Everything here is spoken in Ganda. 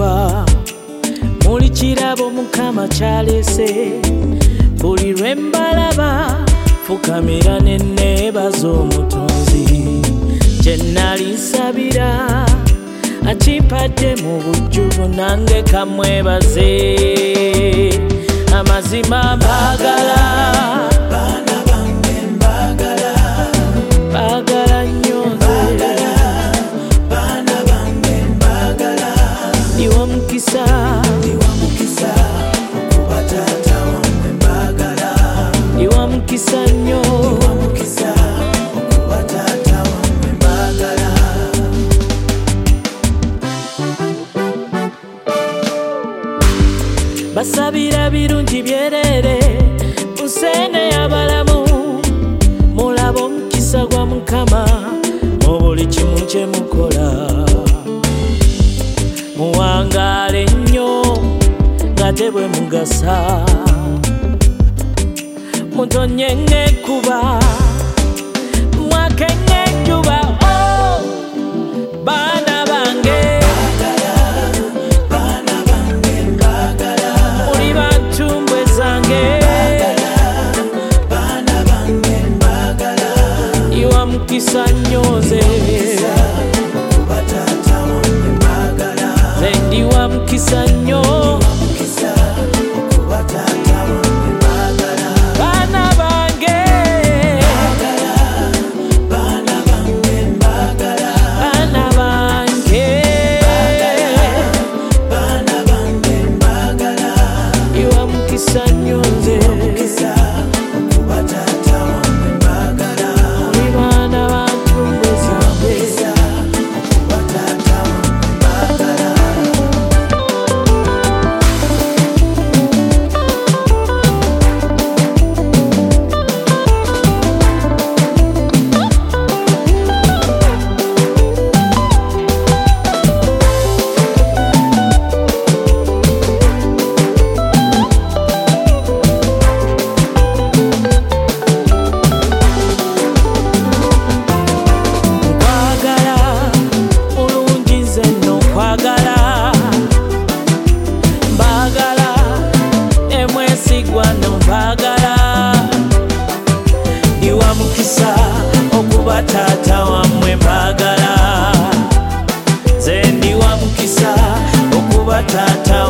kuba muli kirabo Mukama kyalese. Buli lwe mbalaba fukamira ne neebaza Omutonzi. Kye nnali nsabira akimpadde mu bujjuvu, nange kamwebaze. Amazima mbaagala, baana bange mbaagala, baagala nnyo nze. Baana bange mbaagala, ndiwa mukisa, ndiwa mukisa okuba taata wammwe mbaagala. Ndiwa mukisa nnyo, ndiwa mukisa okuba taata wammwe mbaagala. Basabira birungi byerere Musene y'abalamu, mulaba omukisa gwa Mukama mu buli kimu kye mukola. Muwangaale nnyo nga tebwe mugasa, mutonye ng'ekkuba mwake ng'enjuba. Oh, baana bange mukisa nnyo nze, nze ndiwa mukisa nnyo. Baana bange, baana bange, ndiwa mukisa nnyo nze. Ndiwa mukisa okuba taata wammwe mbaagala, nze ndiwa mukisa okuba taata